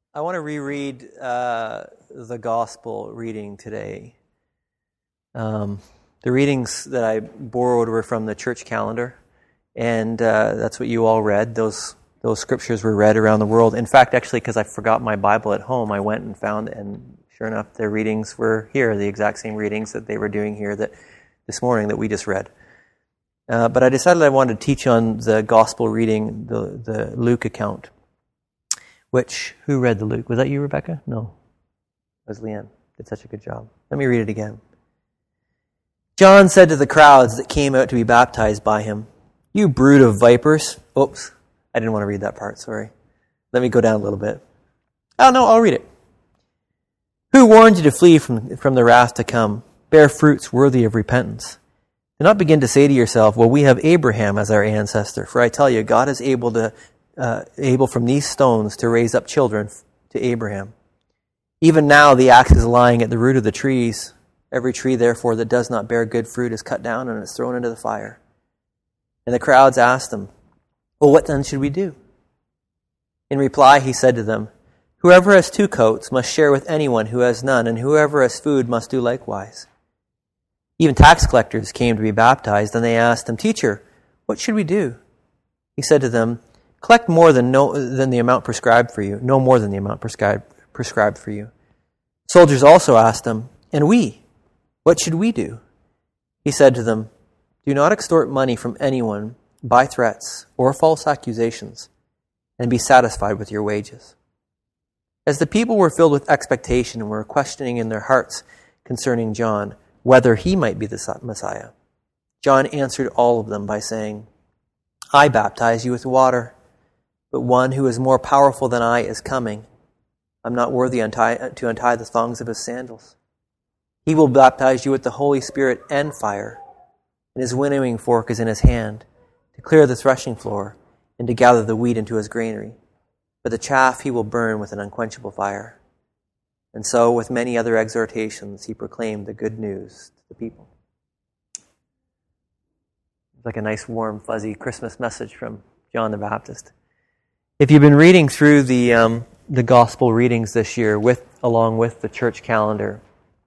I want to reread the gospel reading today. The readings that I borrowed were from the church calendar, and that's what you all read. Those scriptures were read around the world. In fact, actually, because I forgot my Bible at home, I went and found, and sure enough, their readings were here, the exact same readings that they were doing here this morning that we just read. But I decided I wanted to teach on the gospel reading, the Luke account. Who read the Luke? Was that you, Rebecca? No. It was Leanne. Did such a good job. Let me read it again. John said to the crowds that came out to be baptized by him, "You brood of vipers." Oops, I didn't want to read that part, sorry. Let me go down a little bit. Oh, no, I'll read it. "Who warned you to flee from the wrath to come? Bear fruits worthy of repentance. Do not begin to say to yourself, well, we have Abraham as our ancestor. For I tell you, God is able from these stones to raise up children to Abraham. Even now the axe is lying at the root of the trees. Every tree, therefore, that does not bear good fruit is cut down and is thrown into the fire." And the crowds asked him, "Well, what then should we do?" In reply, he said to them, "Whoever has 2 coats must share with anyone who has none, and whoever has food must do likewise." Even tax collectors came to be baptized, and they asked him, "Teacher, what should we do?" He said to them, "Collect more than the amount prescribed for you, no more than the amount prescribed for you." Soldiers also asked him, "And we, what should we do?" He said to them, "Do not extort money from anyone by threats or false accusations, and be satisfied with your wages." As the people were filled with expectation and were questioning in their hearts concerning John, whether he might be the Messiah, John answered all of them by saying, "I baptize you with water, but one who is more powerful than I is coming. I'm not worthy to untie the thongs of his sandals. He will baptize you with the Holy Spirit and fire, and his winnowing fork is in his hand, to clear the threshing floor and to gather the wheat into his granary. But the chaff he will burn with an unquenchable fire." And so, with many other exhortations, he proclaimed the good news to the people. It's like a nice, warm, fuzzy Christmas message from John the Baptist. If you've been reading through the gospel readings this year, along with the church calendar,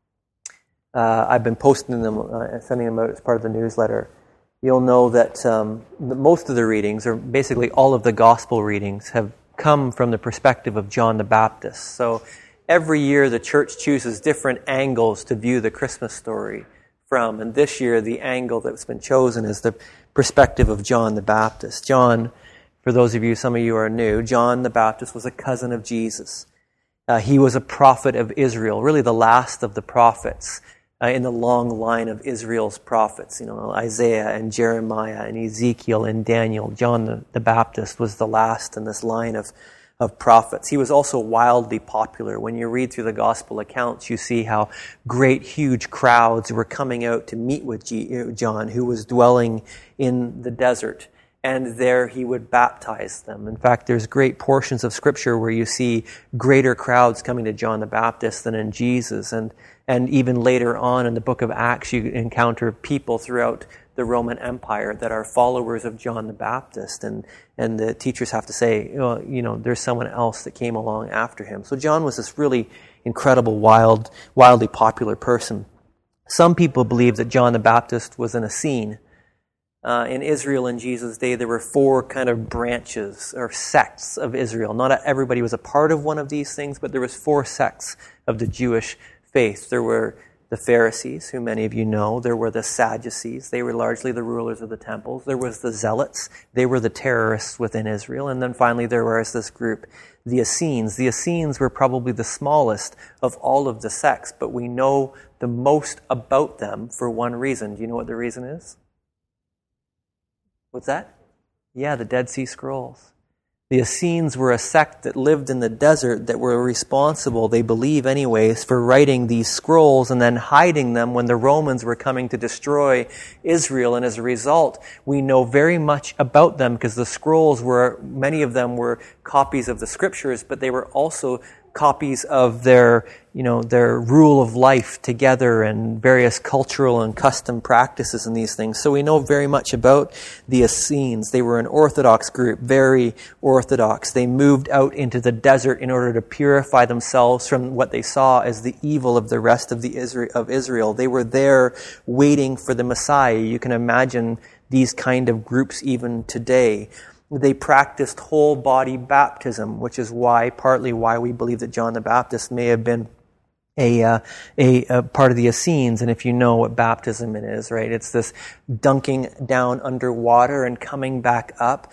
I've been posting them and sending them out as part of the newsletter. You'll know that most of the readings, or basically all of the gospel readings, have come from the perspective of John the Baptist. So every year the church chooses different angles to view the Christmas story from. And this year the angle that's been chosen is the perspective of John the Baptist. John, for those of you, some of you are new, John the Baptist was a cousin of Jesus. He was a prophet of Israel, really the last of the prophets in the long line of Israel's prophets. Isaiah and Jeremiah and Ezekiel and Daniel. John the Baptist was the last in this line of prophets. He was also wildly popular. When you read through the gospel accounts, you see how great, huge crowds were coming out to meet with John, who was dwelling in the desert. And there he would baptize them. In fact, there's great portions of Scripture where you see greater crowds coming to John the Baptist than in Jesus. And even later on in the book of Acts, you encounter people throughout the Roman Empire that are followers of John the Baptist. And the teachers have to say, there's someone else that came along after him. So John was this really incredible, wildly popular person. Some people believe that John the Baptist was an Essene. In Israel in Jesus' day, there were 4 kind of branches or sects of Israel. Not everybody was a part of one of these things, but there was 4 sects of the Jewish faith. There were the Pharisees, who many of you know. There were the Sadducees. They were largely the rulers of the temples. There was the Zealots. They were the terrorists within Israel. And then finally there was this group, the Essenes. The Essenes were probably the smallest of all of the sects, but we know the most about them for one reason. Do you know what the reason is? What's that? Yeah, the Dead Sea Scrolls. The Essenes were a sect that lived in the desert that were responsible, they believe anyways, for writing these scrolls and then hiding them when the Romans were coming to destroy Israel. And as a result, we know very much about them because the scrolls many of them were copies of the Scriptures, but they were also copies of their rule of life together and various cultural and custom practices and these things. So we know very much about the Essenes. They were an Orthodox group, very Orthodox. They moved out into the desert in order to purify themselves from what they saw as the evil of the rest of Israel. They were there waiting for the Messiah. You can imagine these kind of groups even today. They practiced whole body baptism, which is partly why we believe that John the Baptist may have been a part of the Essenes. And if you know what baptism it is, right? It's this dunking down under water and coming back up,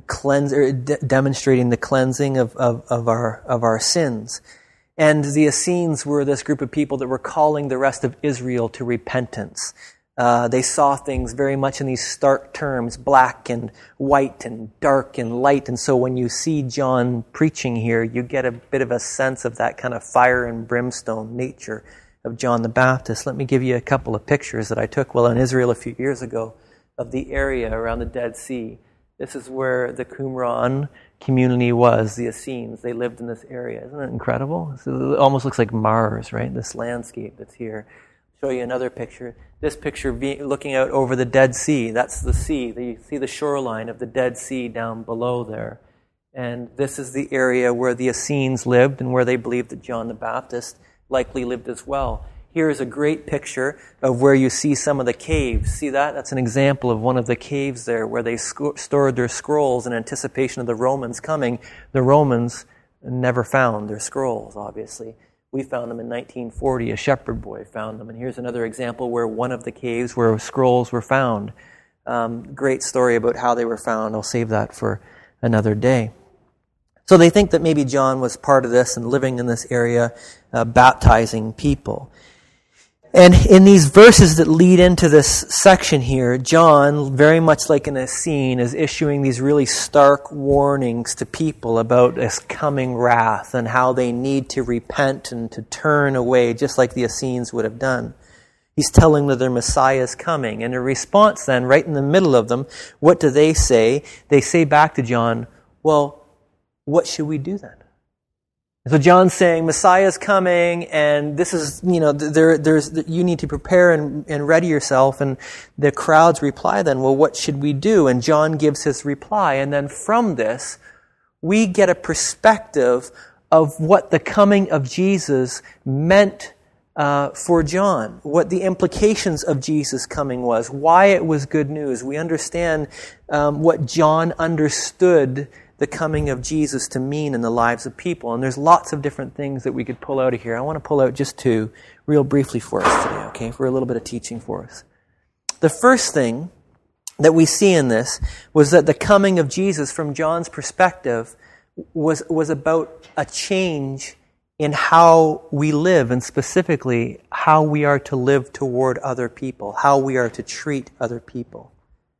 demonstrating the cleansing of our sins. And the Essenes were this group of people that were calling the rest of Israel to repentance. They saw things very much in these stark terms, black and white and dark and light. And so when you see John preaching here, you get a bit of a sense of that kind of fire and brimstone nature of John the Baptist. Let me give you a couple of pictures that I took while in Israel a few years ago of the area around the Dead Sea. This is where the Qumran community was, the Essenes. They lived in this area. Isn't it incredible? It almost looks like Mars, right? This landscape that's here. Show you another picture. This picture looking out over the Dead Sea. That's the sea. You see the shoreline of the Dead Sea down below there. And this is the area where the Essenes lived and where they believed that John the Baptist likely lived as well. Here is a great picture of where you see some of the caves. See that? That's an example of one of the caves there where they stored their scrolls in anticipation of the Romans coming. The Romans never found their scrolls, obviously. We found them in 1940. A shepherd boy found them. And here's another example where one of the caves where scrolls were found. Great story about how they were found. I'll save that for another day. So they think that maybe John was part of this and living in this area, baptizing people. And in these verses that lead into this section here, John, very much like an Essene, is issuing these really stark warnings to people about this coming wrath and how they need to repent and to turn away, just like the Essenes would have done. He's telling them their Messiah is coming. And in response then, right in the middle of them, what do they say? They say back to John, well, what should we do then? So John's saying, Messiah's coming, and this is, you need to prepare and ready yourself. And the crowds reply then, well, what should we do? And John gives his reply. And then from this, we get a perspective of what the coming of Jesus meant for John, what the implications of Jesus coming was, why it was good news. We understand what John understood the coming of Jesus to mean in the lives of people. And there's lots of different things that we could pull out of here. I want to pull out just two real briefly for us today, okay, for a little bit of teaching for us. The first thing that we see in this was that the coming of Jesus, from John's perspective, was about a change in how we live, and specifically how we are to live toward other people, how we are to treat other people.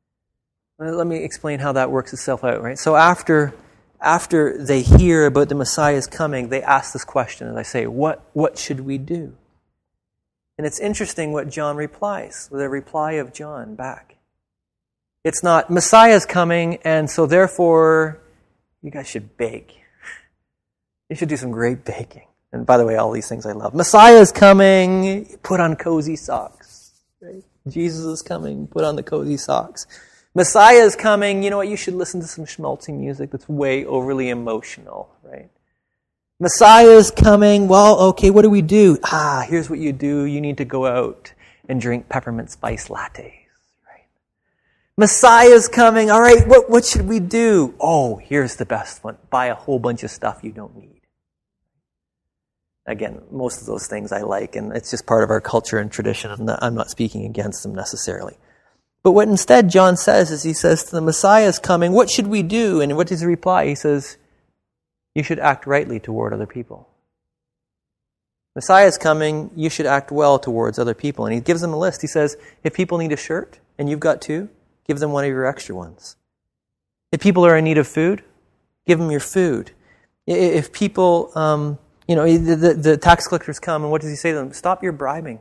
Let me explain how that works itself out, right? So after they hear about the Messiah's coming, they ask this question, and I say, what should we do? And it's interesting what John replies, the reply of John back. It's not, Messiah's coming, and so therefore, you guys should bake. You should do some great baking. And by the way, all these things I love. Messiah's coming, put on cozy socks. Right? Jesus is coming, put on the cozy socks. Messiah is coming, you know what, you should listen to some schmaltzy music that's way overly emotional, right? Messiah is coming, well, okay, what do we do? Here's what you do. You need to go out and drink peppermint spice lattes, right? Messiah is coming, all right, what should we do? Oh, here's the best one. Buy a whole bunch of stuff you don't need. Again, most of those things I like, and it's just part of our culture and tradition, and I'm not speaking against them necessarily. But what instead John says is he says to the Messiah is coming, what should we do? And what does he reply? He says, you should act rightly toward other people. Messiah is coming, you should act well towards other people. And he gives them a list. He says, if people need a shirt, and you've got two, give them one of your extra ones. If people are in need of food, give them your food. If people, the tax collectors come, and what does he say to them? Stop your bribing.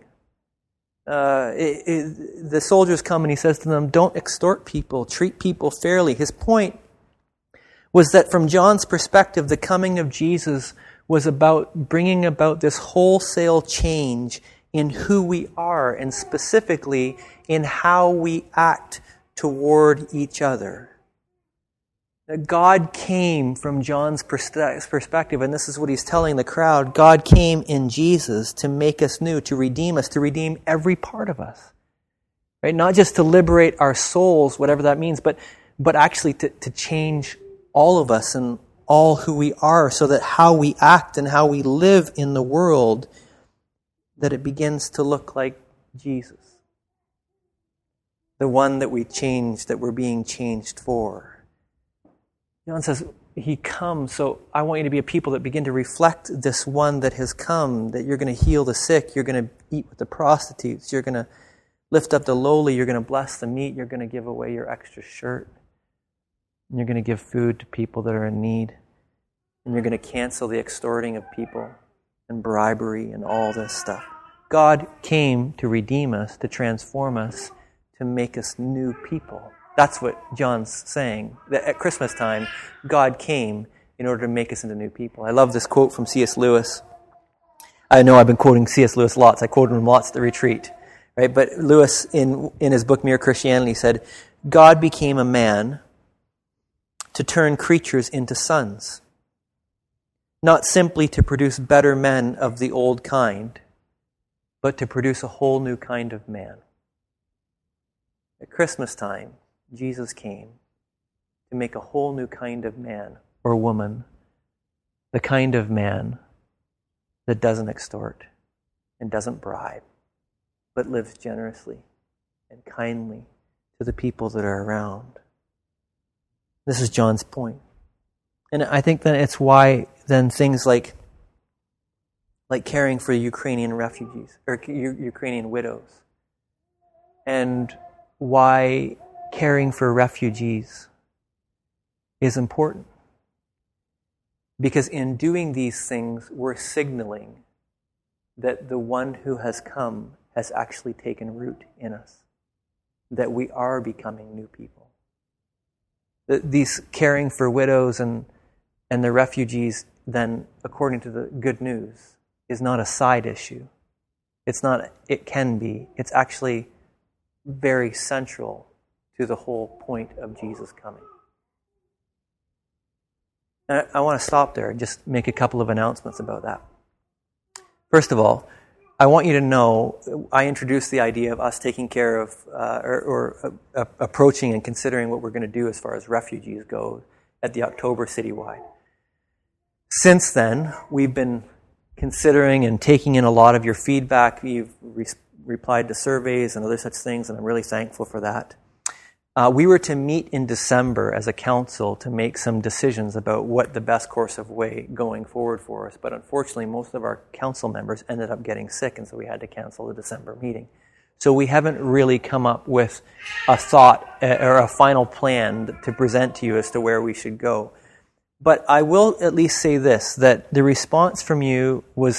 The soldiers come and he says to them, don't extort people, treat people fairly. His point was that from John's perspective, the coming of Jesus was about bringing about this wholesale change in who we are, and specifically in how we act toward each other. That God came, from John's perspective, and this is what he's telling the crowd, God came in Jesus to make us new, to redeem us, to redeem every part of us. Right? Not just to liberate our souls, whatever that means, but actually to change all of us and all who we are, so that how we act and how we live in the world, that it begins to look like Jesus. The one that we changed, that we're being changed for. John says, He comes, so I want you to be a people that begin to reflect this one that has come, that you're going to heal the sick, you're going to eat with the prostitutes, you're going to lift up the lowly, you're going to bless the meek, you're going to give away your extra shirt, and you're going to give food to people that are in need, and you're going to cancel the extorting of people and bribery and all this stuff. God came to redeem us, to transform us, to make us new people. That's what John's saying. That at Christmas time, God came in order to make us into new people. I love this quote from C.S. Lewis. I know I've been quoting C.S. Lewis lots. I quoted him lots at the retreat. Right? But Lewis, in his book Mere Christianity, said, God became a man to turn creatures into sons, not simply to produce better men of the old kind, but to produce a whole new kind of man. At Christmas time, Jesus came to make a whole new kind of man or woman, the kind of man that doesn't extort and doesn't bribe, but lives generously and kindly to the people that are around. This is John's point. And I think that it's why then things like caring for Ukrainian refugees or Ukrainian widows, and why caring for refugees is important. Because in doing these things, we're signaling that the one who has come has actually taken root in us, that we are becoming new people. These caring for widows and the refugees, then, according to the good news, is not a side issue. It's not, it can be. It's actually very central to the whole point of Jesus coming. And I want to stop there and just make a couple of announcements about that. First of all, I want you to know, I introduced the idea of us taking care of, approaching and considering what we're going to do as far as refugees go at the October Citywide. Since then, we've been considering and taking in a lot of your feedback. You've replied to surveys and other such things, and I'm really thankful for that. We were to meet in December as a council to make some decisions about what the best course of way going forward for us. But unfortunately, most of our council members ended up getting sick, and so we had to cancel the December meeting. So we haven't really come up with a thought or a final plan to present to you as to where we should go. But I will at least say this, that the response from you was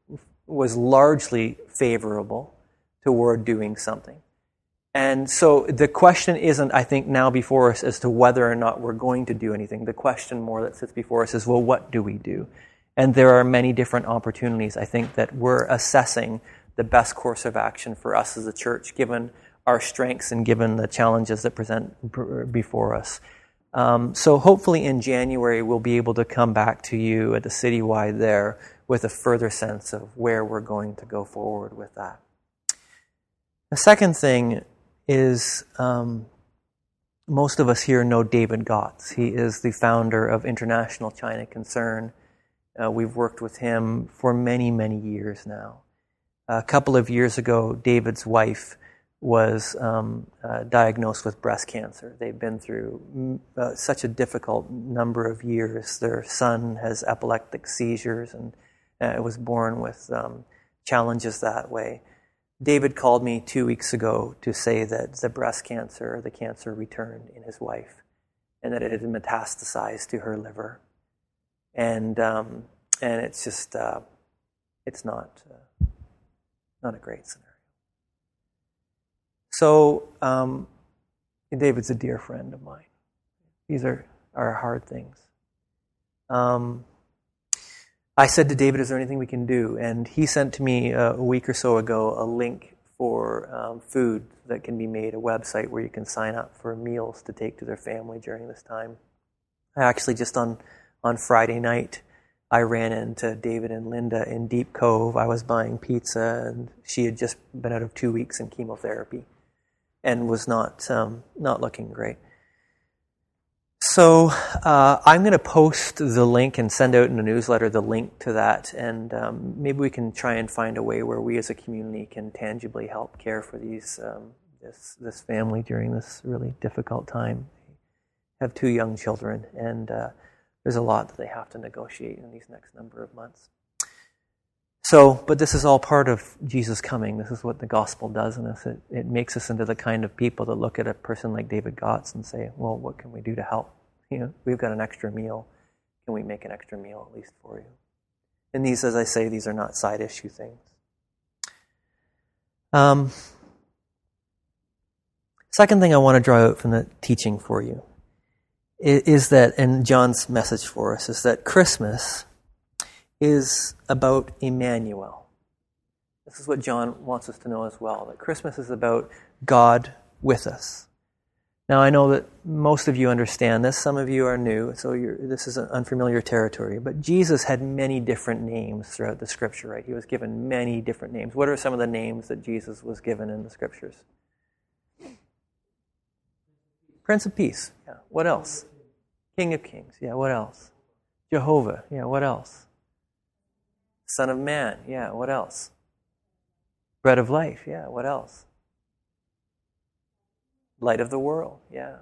largely favorable toward doing something. And so the question isn't, I think, now before us as to whether or not we're going to do anything. The question more that sits before us is, well, what do we do? And there are many different opportunities, I think, that we're assessing the best course of action for us as a church, given our strengths and given the challenges that present before us. So hopefully in January, we'll be able to come back to you at the Citywide there with a further sense of where we're going to go forward with that. The second thing is most of us here know David Gotts. He is the founder of International China Concern. We've worked with him for many, many years now. A couple of years ago, David's wife was diagnosed with breast cancer. They've been through such a difficult number of years. Their son has epileptic seizures and was born with challenges that way. David called me 2 weeks ago to say that the breast cancer, the cancer returned in his wife, and that it had metastasized to her liver. And it's just, it's not a great scenario. So, David's a dear friend of mine. These are hard things. I said to David, is there anything we can do? And he sent to me a week or so ago a link for food that can be made, a website where you can sign up for meals to take to their family during this time. I actually just on Friday night, I ran into David and Linda in Deep Cove. I was buying pizza, and she had just been out of 2 weeks in chemotherapy and was not looking great. So I'm going to post the link and send out in the newsletter the link to that, and maybe we can try and find a way where we as a community can tangibly help care for this family during this really difficult time. They have 2 young children, and there's a lot that they have to negotiate in these next number of months. So, but this is all part of Jesus coming. This is what the gospel does in us. It makes us into the kind of people that look at a person like David Gotts and say, well, what can we do to help? We've got an extra meal. Can we make an extra meal at least for you? And these, as I say, these are not side issue things. Second thing I want to draw out from the teaching for you is that, and John's message for us, is that Christmas is about Emmanuel. This is what John wants us to know as well, that Christmas is about God with us. Now, I know that most of you understand this. Some of you are new, so this is an unfamiliar territory. But Jesus had many different names throughout the Scripture, right? He was given many different names. What are some of the names that Jesus was given in the Scriptures? Prince of Peace. Yeah. What else? King of Kings. Yeah. What else? Jehovah. Yeah. What else? Son of Man. Yeah. What else? Bread of Life. Yeah. What else? Light of the World. Yeah.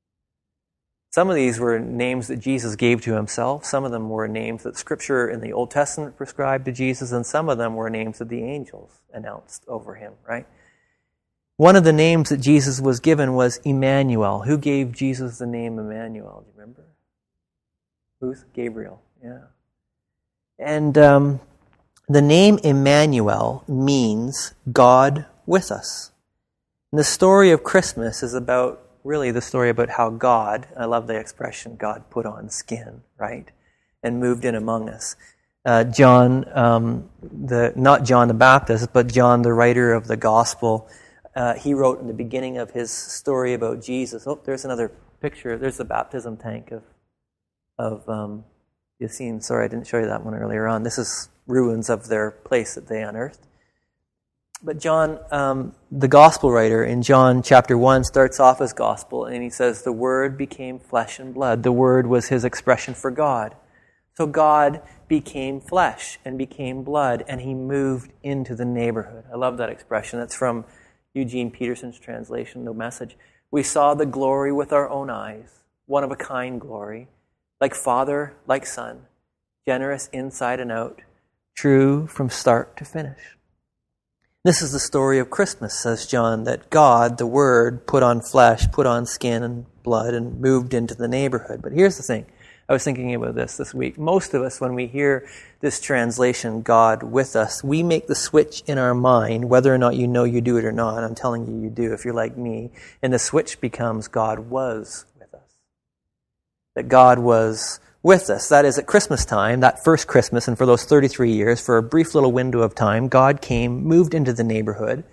Some of these were names that Jesus gave to himself. Some of them were names that Scripture in the Old Testament prescribed to Jesus, and some of them were names that the angels announced over him, right? One of the names that Jesus was given was Emmanuel. Who gave Jesus the name Emmanuel? Do you remember? Who's? Gabriel. Yeah. And the name Emmanuel means God with us. And the story of Christmas is about, really the story about how God, I love the expression, God put on skin, right? And moved in among us. Not John the Baptist, but John, the writer of the Gospel, he wrote in the beginning of his story about Jesus. Oh, there's another picture. There's the baptism tank of Yassine. Sorry, I didn't show you that one earlier on. This is ruins of their place that they unearthed. But John, the Gospel writer, in John chapter 1, starts off his Gospel, and he says, the Word became flesh and blood. The Word was his expression for God. So God became flesh and became blood, and he moved into the neighborhood. I love that expression. That's from Eugene Peterson's translation, The Message. We saw the glory with our own eyes, one-of-a-kind glory, like Father, like Son, generous inside and out, true from start to finish. This is the story of Christmas, says John, that God, the Word, put on flesh, put on skin and blood, and moved into the neighborhood. But here's the thing. I was thinking about this week. Most of us, when we hear this translation, God with us, we make the switch in our mind, whether or not you know you do it or not. I'm telling you, you do if you're like me. And the switch becomes God was with us. That God was with us. That is, at Christmas time, that first Christmas, and for those 33 years, for a brief little window of time, God came, moved into the neighborhood,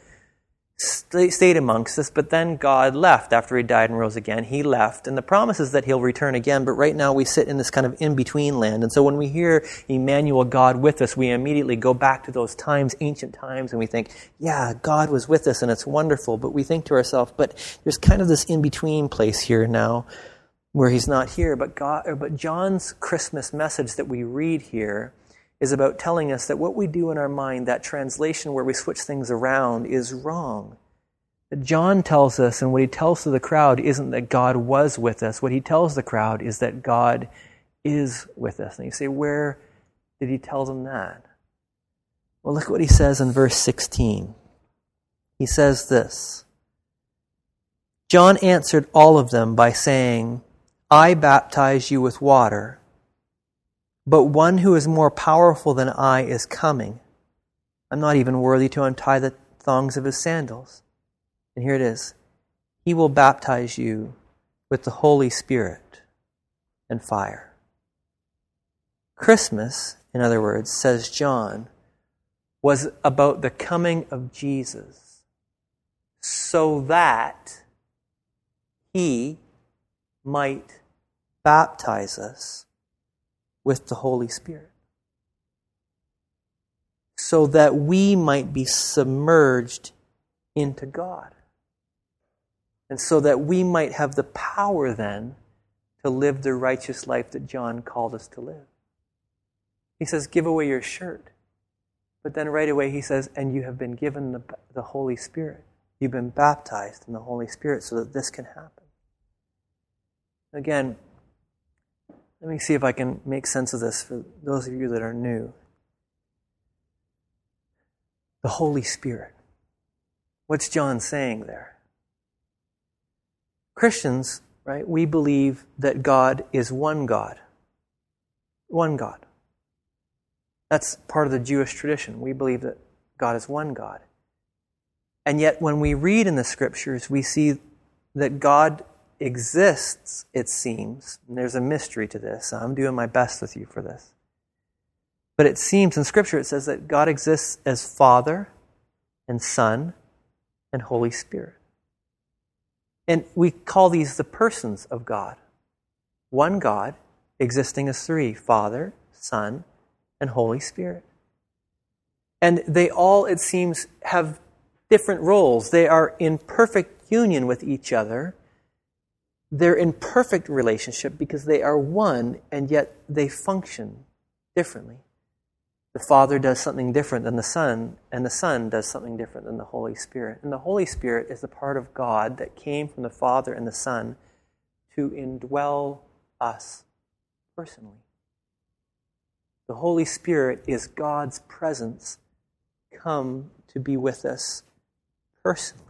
stayed amongst us, but then God left after he died and rose again. He left, and the promise is that he'll return again, but right now we sit in this kind of in-between land. And so when we hear Emmanuel, God with us, we immediately go back to those times, ancient times, and we think, yeah, God was with us, and it's wonderful. But we think to ourselves, but there's kind of this in-between place here now, where he's not here. But John's Christmas message that we read here is about telling us that what we do in our mind, that translation where we switch things around, is wrong. That John tells us, and what he tells to the crowd isn't that God was with us. What he tells the crowd is that God is with us. And you say, where did he tell them that? Well, look what he says in verse 16. He says this, John answered all of them by saying, I baptize you with water, but one who is more powerful than I is coming. I'm not even worthy to untie the thongs of his sandals. And here it is. He will baptize you with the Holy Spirit and fire. Christmas, in other words, says John, was about the coming of Jesus so that he might baptize us with the Holy Spirit. So that we might be submerged into God. And so that we might have the power then to live the righteous life that John called us to live. He says, give away your shirt. But then right away he says, and you have been given the Holy Spirit. You've been baptized in the Holy Spirit so that this can happen. Again, let me see if I can make sense of this for those of you that are new. The Holy Spirit. What's John saying there? Christians, right, we believe that God is one God. One God. That's part of the Jewish tradition. We believe that God is one God. And yet when we read in the Scriptures, we see that God exists, it seems. And there's a mystery to this. I'm doing my best with you for this. But it seems in Scripture it says that God exists as Father and Son and Holy Spirit. And we call these the persons of God. One God existing as three: Father, Son, and Holy Spirit. And they all, it seems, have different roles. They are in perfect union with each other. They're in perfect relationship because they are one, and yet they function differently. The Father does something different than the Son, and the Son does something different than the Holy Spirit. And the Holy Spirit is the part of God that came from the Father and the Son to indwell us personally. The Holy Spirit is God's presence come to be with us personally.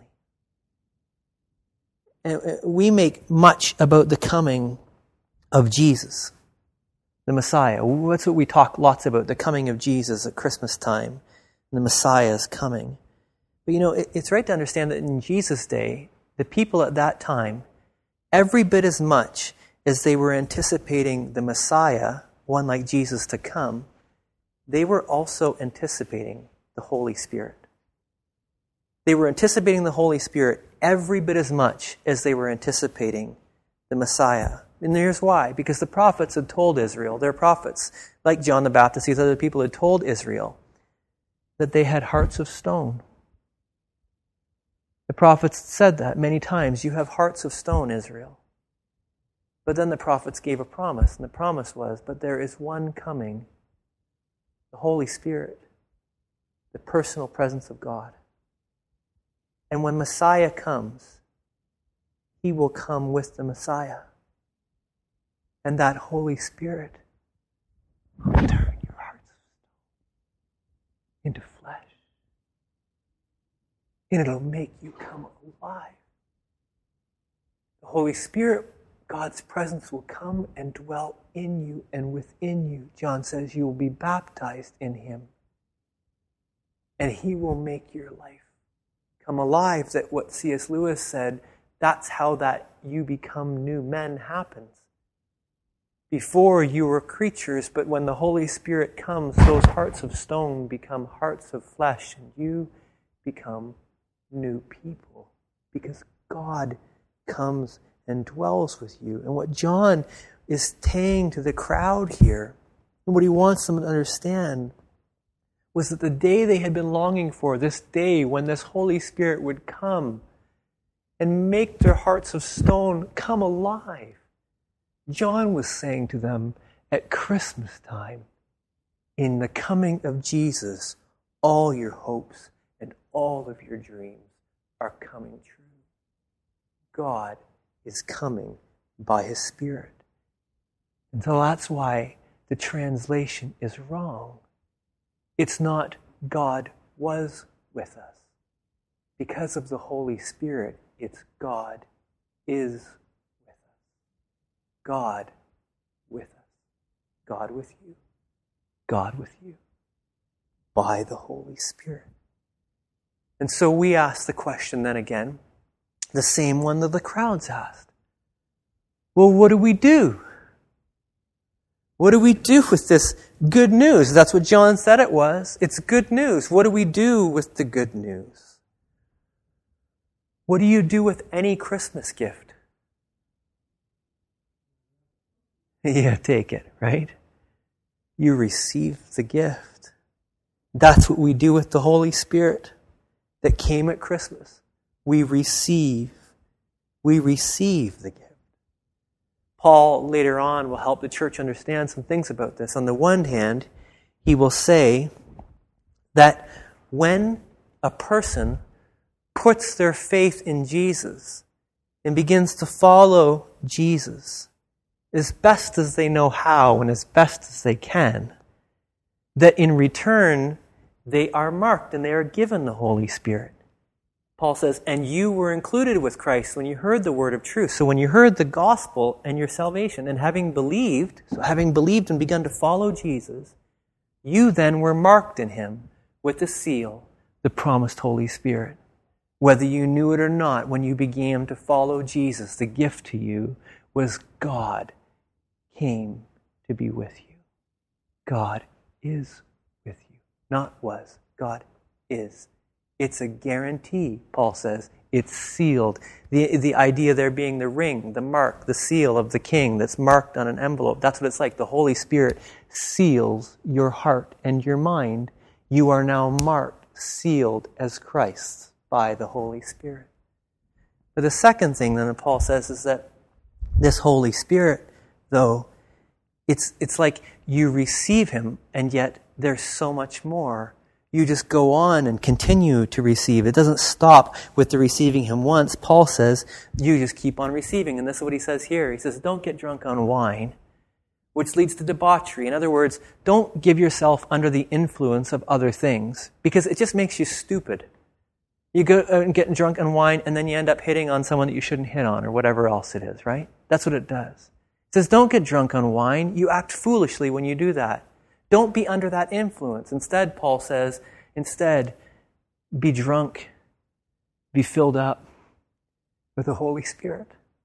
And we make much about the coming of Jesus, the Messiah. That's what we talk lots about, the coming of Jesus at Christmas time. The Messiah is coming. But you know, it's right to understand that in Jesus' day, the people at that time, every bit as much as they were anticipating the Messiah, one like Jesus, to come, they were also anticipating the Holy Spirit. They were anticipating the Holy Spirit every bit as much as they were anticipating the Messiah. And here's why. Because the prophets had told Israel, their prophets, like John the Baptist, these other people had told Israel that they had hearts of stone. The prophets said that many times. You have hearts of stone, Israel. But then the prophets gave a promise, and the promise was, but there is one coming, the Holy Spirit, the personal presence of God. And when Messiah comes, he will come with the Messiah. And that Holy Spirit will turn your hearts into flesh. And it'll make you come alive. The Holy Spirit, God's presence, will come and dwell in you and within you. John says you will be baptized in him. And he will make your life come alive. That what C.S. Lewis said, that's how that you become new men happens. Before you were creatures, but when the Holy Spirit comes, those hearts of stone become hearts of flesh, and you become new people. Because God comes and dwells with you. And what John is saying to the crowd here, and what he wants them to understand, was that the day they had been longing for, this day when this Holy Spirit would come and make their hearts of stone come alive. John was saying to them at Christmas time, in the coming of Jesus, all your hopes and all of your dreams are coming true. God is coming by his Spirit. And so that's why the translation is wrong. It's not God was with us. Because of the Holy Spirit, it's God is with us. God with us. God with you. God with you. By the Holy Spirit. And so we ask the question then again, the same one that the crowds asked. Well, what do we do? What do we do with this good news? That's what John said it was. It's good news. What do we do with the good news? What do you do with any Christmas gift? Yeah, take it, right? You receive the gift. That's what we do with the Holy Spirit that came at Christmas. We receive the gift. Paul later on will help the church understand some things about this. On the one hand, he will say that when a person puts their faith in Jesus and begins to follow Jesus as best as they know how and as best as they can, that in return they are marked and they are given the Holy Spirit. Paul says, and you were included with Christ when you heard the word of truth. So when you heard the gospel and your salvation, and having believed and begun to follow Jesus, you then were marked in him with the seal, the promised Holy Spirit. Whether you knew it or not, when you began to follow Jesus, the gift to you was God came to be with you. God is with you. Not was. God is. It's a guarantee, Paul says. It's sealed. The idea there being the ring, the mark, the seal of the king that's marked on an envelope. That's what it's like. The Holy Spirit seals your heart and your mind. You are now marked, sealed as Christ by the Holy Spirit. But the second thing then that Paul says is that this Holy Spirit, though, it's like you receive him, and yet there's so much more. You just go on and continue to receive. It doesn't stop with the receiving him once. Paul says you just keep on receiving. And this is what he says here. He says, don't get drunk on wine, which leads to debauchery. In other words, don't give yourself under the influence of other things, because it just makes you stupid. You go and get drunk on wine, and then you end up hitting on someone that you shouldn't hit on, or whatever else it is, right? That's what it does. It says, don't get drunk on wine. You act foolishly when you do that. Don't be under that influence. Instead, Paul says, be drunk, be filled up with the Holy Spirit.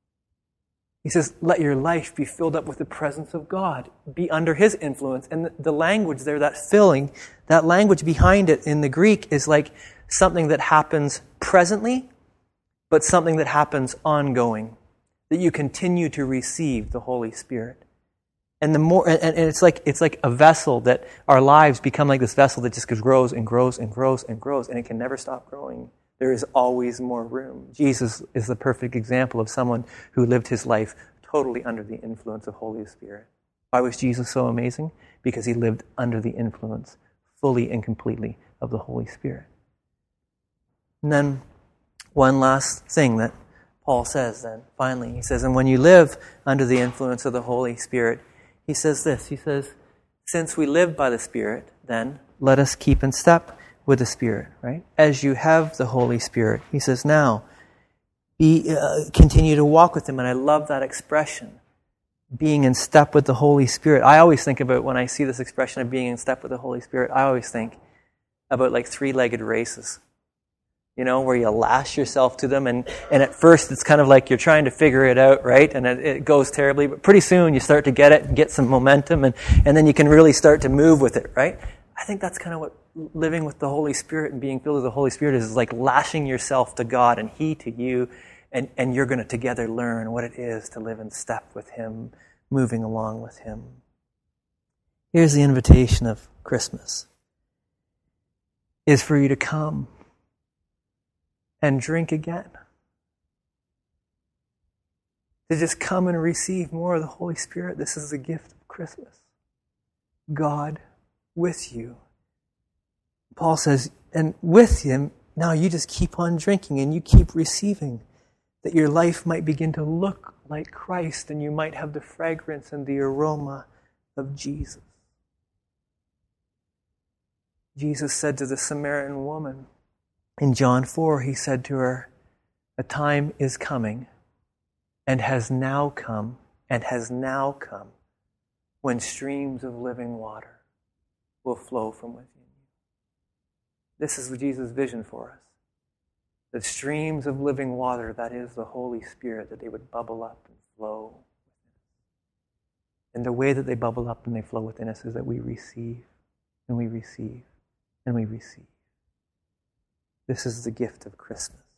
He says, let your life be filled up with the presence of God. Be under his influence. And the language there, that filling, that language behind it in the Greek is like something that happens presently, but something that happens ongoing. That you continue to receive the Holy Spirit. And the more, and it's like a vessel that our lives become like this vessel that just grows and grows and grows and grows, and it can never stop growing. There is always more room. Jesus is the perfect example of someone who lived his life totally under the influence of Holy Spirit. Why was Jesus so amazing? Because he lived under the influence fully and completely of the Holy Spirit. And then one last thing that Paul says then, finally, he says, and when you live under the influence of the Holy Spirit, he says this, he says, since we live by the Spirit, then let us keep in step with the Spirit, right? As you have the Holy Spirit, he says, now, continue to walk with him. And I love that expression, being in step with the Holy Spirit. I always think about, when I see this expression of being in step with the Holy Spirit, I always think about like three-legged races. You know, where you lash yourself to them, and at first it's kind of like you're trying to figure it out, right? And it goes terribly, but pretty soon you start to get it and get some momentum, and then you can really start to move with it, right? I think that's kind of what living with the Holy Spirit and being filled with the Holy Spirit is like lashing yourself to God and he to you, and you're going to together learn what it is to live in step with him, moving along with him. Here's the invitation of Christmas, is for you to come and drink again. To just come and receive more of the Holy Spirit. This is the gift of Christmas. God with you. Paul says, and with him, now you just keep on drinking and you keep receiving, that your life might begin to look like Christ and you might have the fragrance and the aroma of Jesus. Jesus said to the Samaritan woman, in John 4, he said to her, a time is coming and has now come when streams of living water will flow from within you. This is Jesus' vision for us. The streams of living water, that is the Holy Spirit, that they would bubble up and flow. And the way that they bubble up and they flow within us is that we receive, and we receive, and we receive. This is the gift of Christmas.